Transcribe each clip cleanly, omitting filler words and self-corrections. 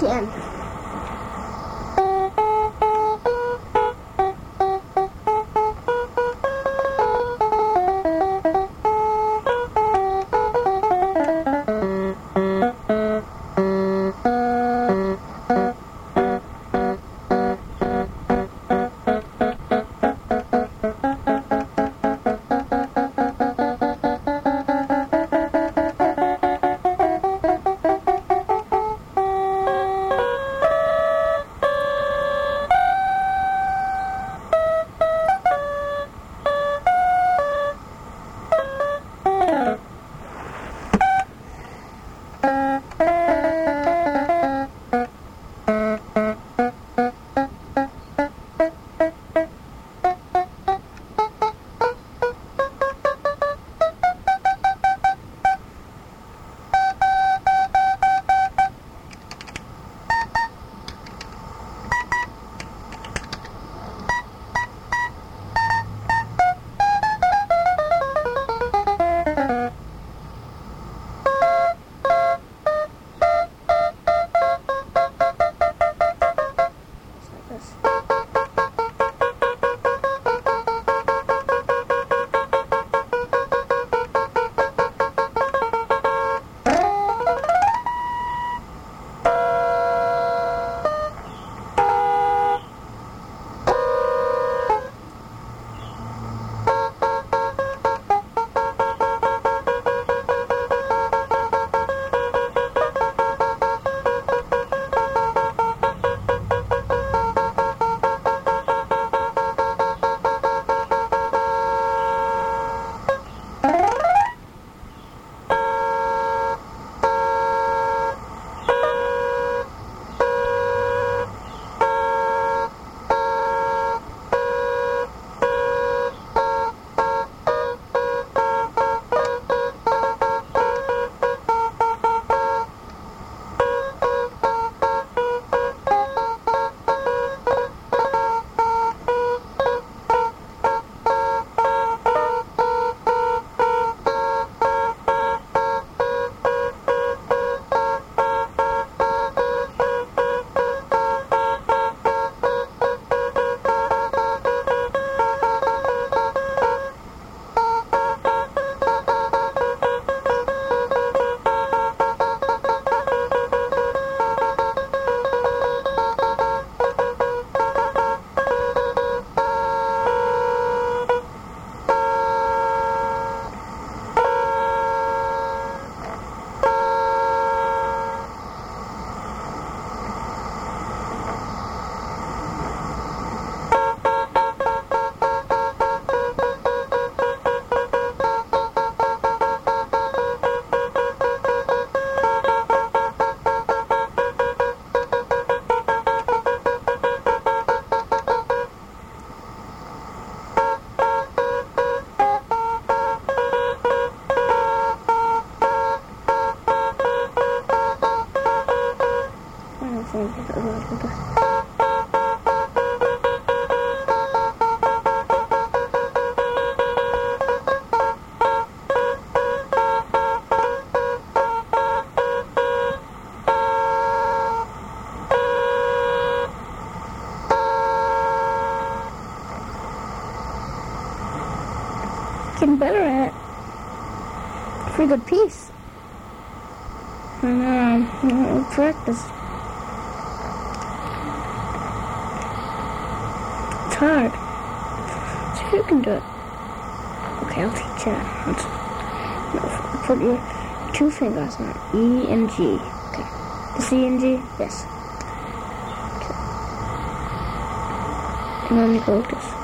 10. Getting better at it. Pretty good piece. And practice. It's hard. See if you can do it. Okay, I'll teach you. Put your 2 fingers on it. E and G. Okay. The C and G? Yes. Okay. And then you go like this.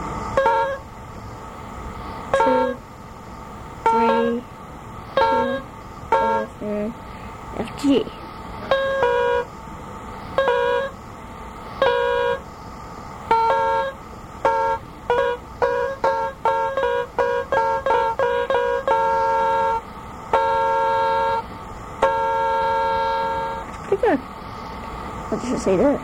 2, 3, 4, 5, F, G. Pretty good. Let's just say this.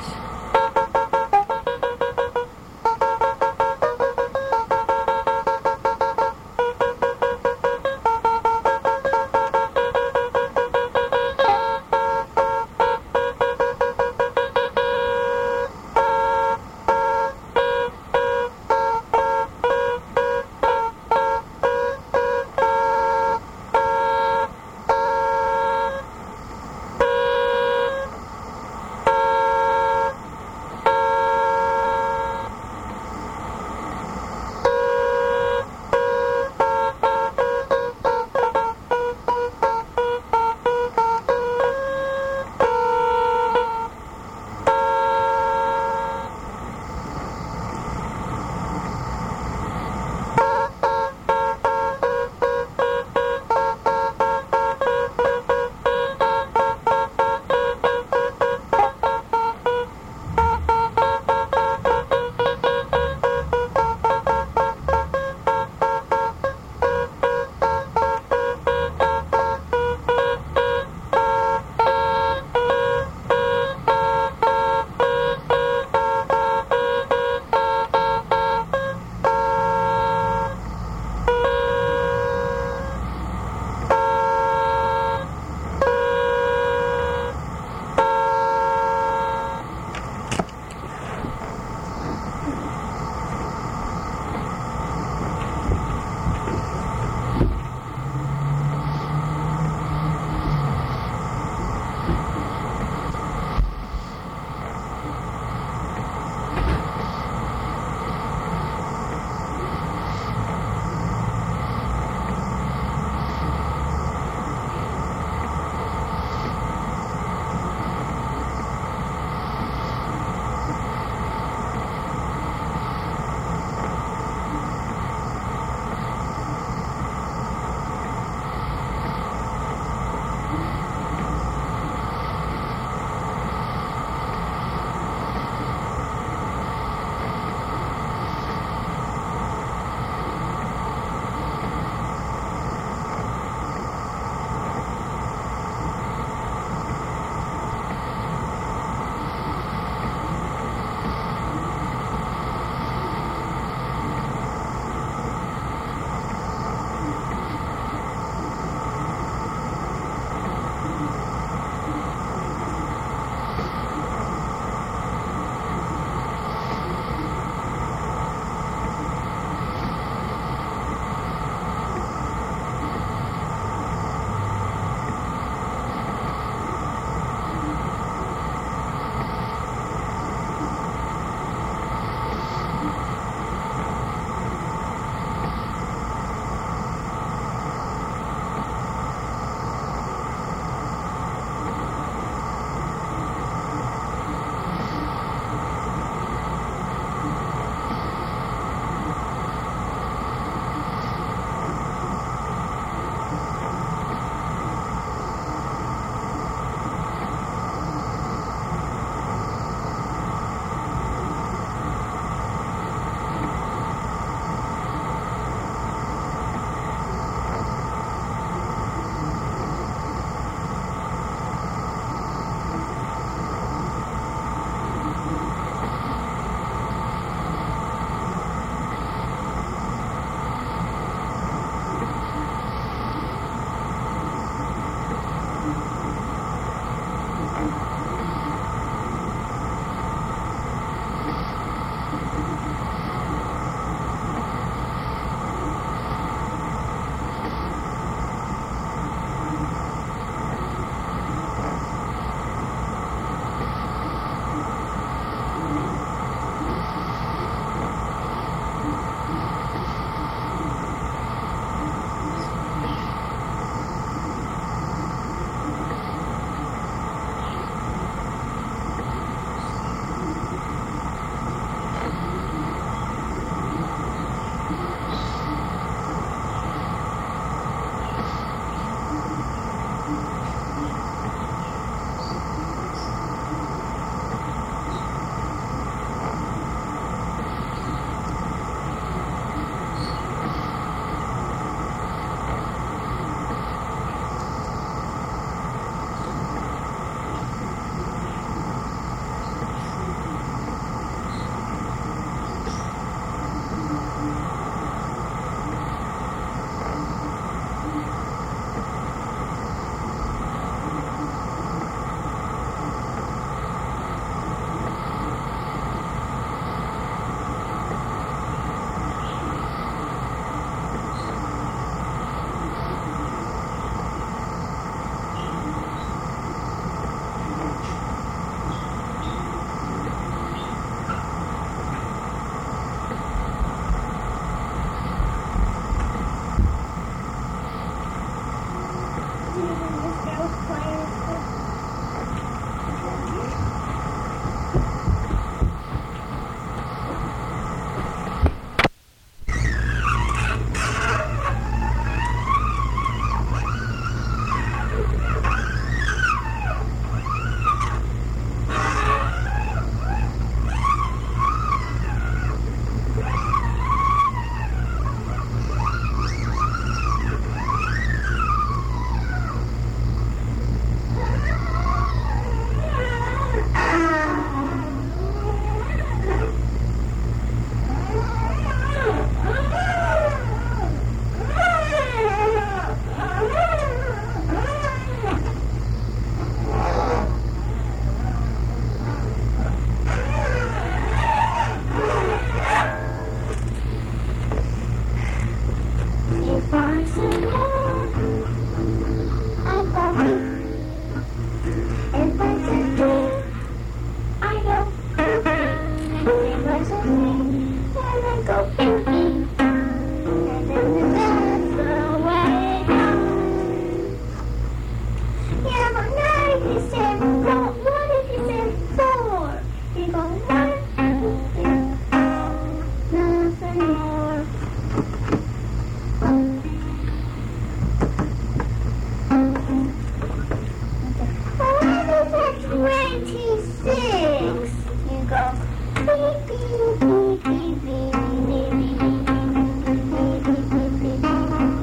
1996. You go beep beep beep beep beep beep beep beep beep beep beep.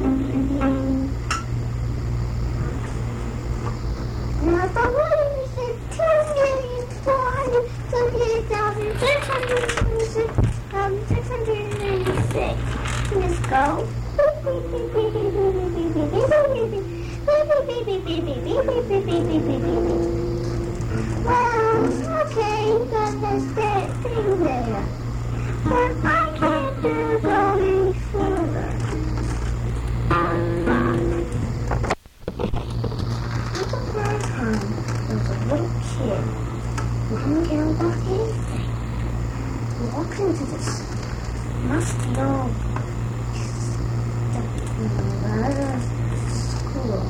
And I thought, what if we said 2,478,696? Just go. Well, okay, you got this thing there. But I can't go any further. The first time, there was a little kid who didn't care about anything. He walks into this musty old school.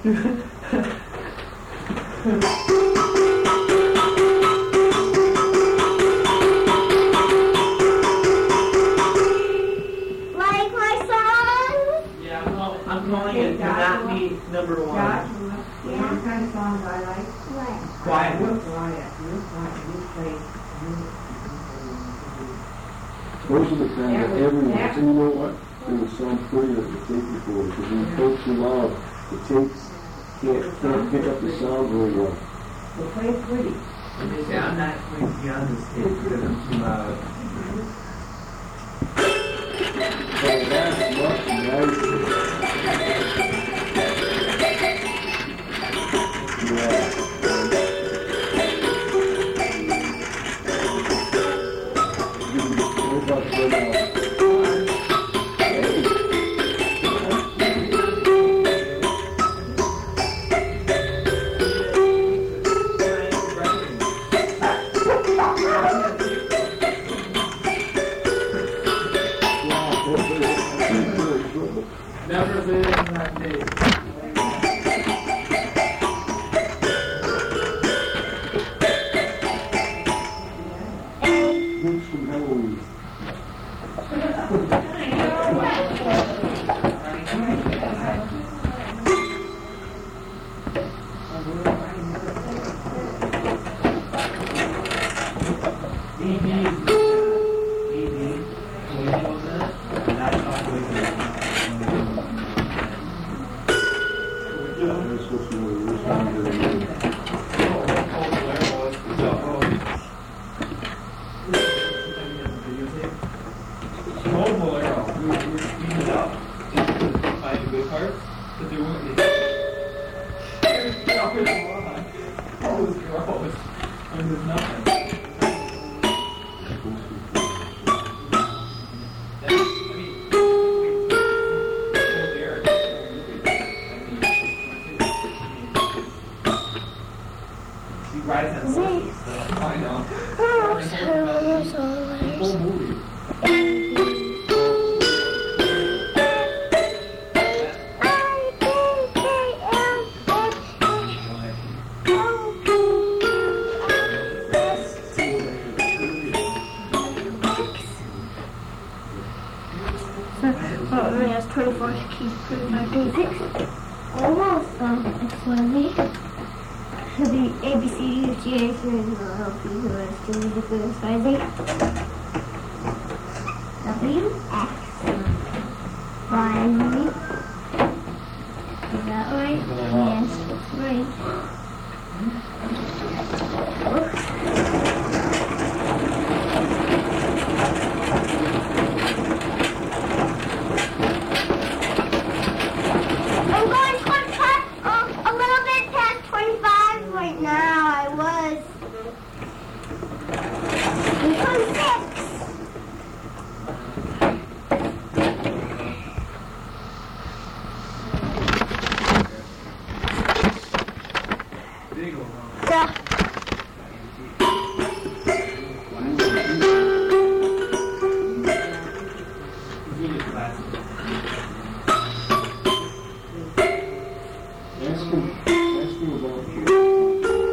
Like my song? Yeah, I'm calling it Do Not Be Number One. Yeah. What kind of songs I like? What? Quiet. Real quiet. You play. Those are the kind that everyone, and you know what? There was some pretty that the tape recorder, because when you play too loud, the tapes can't pick up the sound very well. Well, play it pretty. Yeah, I'm not going to be on this tape because I'm too loud. So that's much nicer. Yeah. What about Never been on that tape. Boots from Halloween. That's supposed to be Old Bolero. We were speeding it up to find the good parts, but there wouldn't be. All was gross. And there's nothing. I know. Whole movie. Oh, it has 24 keys, 36. Almost, it's funny. The A, B, C, D, F, G, H, I, J, K, L, M, N, O, P, Q, R, S, T, U, V, W, X, Y, Z. W, X. Y, is that right? Yes, it's right. I'm going a little bit past 25 right now. I was. I'm 26. Yeah. Ask him about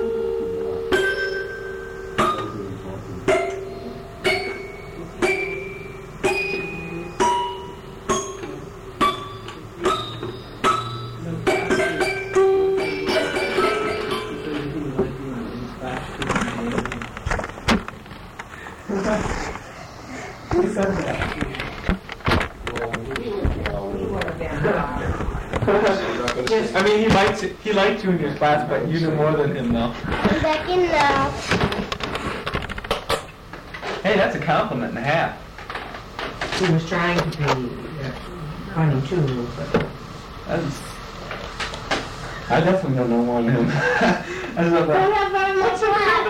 I mean, he liked you in your class, but you knew more than him, though. I'm back in the. Hey, that's a compliment and a half. He was trying to be funny too, but I definitely don't know more than him. I don't know I don't have very much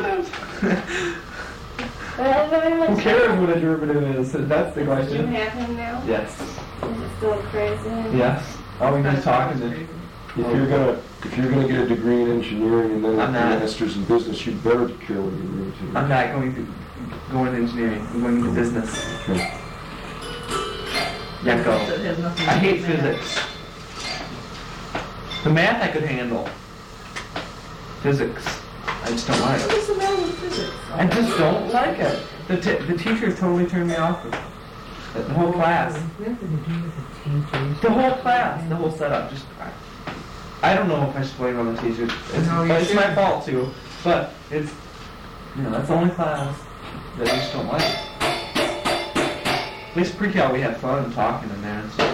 left. Who cares what a derivative is? That's the You question. have him now? Yes. Is it still crazy? Yes. All we need talking to. if you're gonna get a degree in engineering and then a I'm not. master's in business, you'd better care what you're doing. I'm not going to go into engineering. I'm going into business. Okay. Yeah, go. it has nothing I to hate do with physics. The math I could handle. Physics, I just don't like. What's the matter with physics? I just don't like it. The teacher totally turned me off with it. The whole class. Nothing to do with the teachers. The whole class, the whole setup. Just, I don't know if I should blame on the teacher. It's my fault too, but it's, that's the only class that I just don't like. At least pre-cal we had fun talking in there and stuff.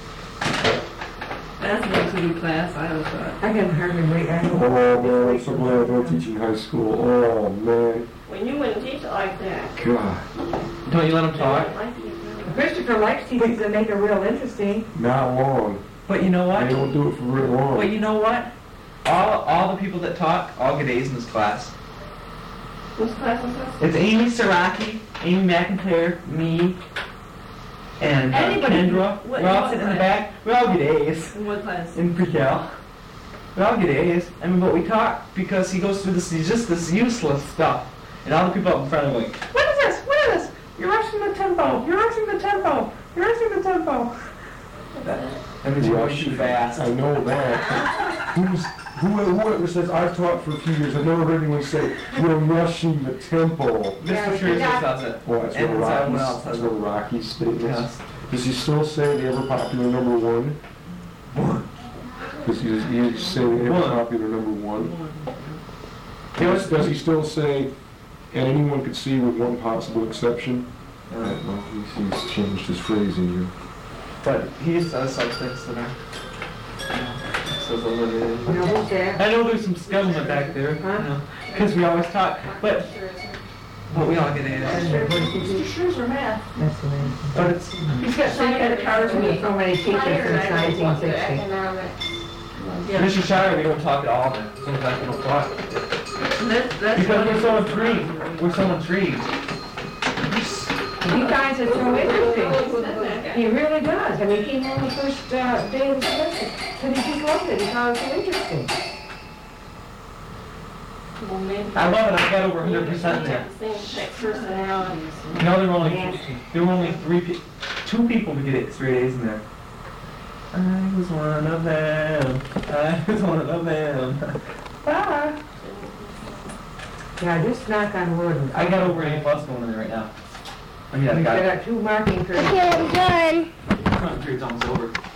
That's an good class, I don't thought. I can hardly wait. Oh man, I'm so glad I don't teach in high school. Oh man. When you wouldn't teach it like that. God. Don't you let them talk? Christopher likes teachers that make it real interesting. Not long. But you know what? They don't do it for very long. But you know what? All the people that talk all get A's in this class. Whose class was this? It's Amy Saraki, Amy McIntyre, me, and Kendra. What- We're all what sitting in the class? back. We all get A's In what class? in pre-cal. We all get A's. I mean, but we talk because he goes through this, just this useless stuff. And all the people up in front are going, what is this? What is this? You're rushing the tempo. You're rushing the tempo. You're rushing the tempo. That means you're going too fast. I know that. Whoever says, I've taught for a few years, I've never heard anyone say, we're rushing the tempo. Mr. Scherzer does it. Well, that's And what someone else Rocky's, does that's it. what Rocky's statement is. Yes. Does he still say the ever popular number one? Does he say the ever One. popular number one? Does he still say, and anyone could see with one possible exception? Well, he's changed his phrasing here. But he says some things that are, says Olivia. No, who's that? I know there's some scuttlebutt back there, because we always talk, but we all get A's. Mr. Scherzer math. That's amazing. But it's, he's got Had cars with so many teachers since 1960. Economics. Mr. Shire, we don't talk at all, man. Sometimes we don't talk. That's Because we're so intrigued. We're so intrigued. He finds it so interesting. He really does. I mean, he came on the first day of the semester, but he just loved it. He found it so interesting. Well, maybe. I love it. I got over 100% there. Same personalities. No, there were only two people who get straight A's in there. I was one of them. I was one of them. Bye. Yeah, just knock on wood. I got over 80 plus going in there right now. I mean, I We've got got 2 marking periods. Okay, I'm done. front period's almost over.